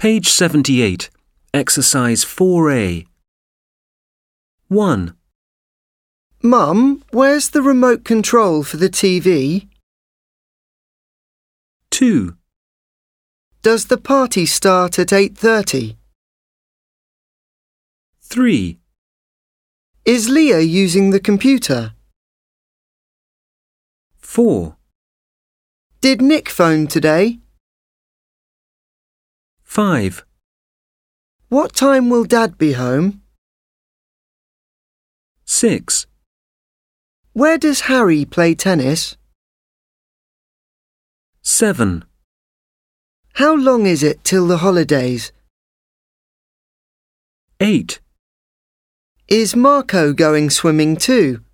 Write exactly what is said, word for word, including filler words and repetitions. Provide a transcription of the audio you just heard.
Page seventy-eight, Exercise four A. one. Mum, where's the remote control for the T V? two. Does the party start at eight thirty? three. Is Leah using the computer? four. Did Nick phone today? five. What time will Dad be home? six. Where does Harry play tennis? seven. How long is it till the holidays? eight. Is Marco going swimming too?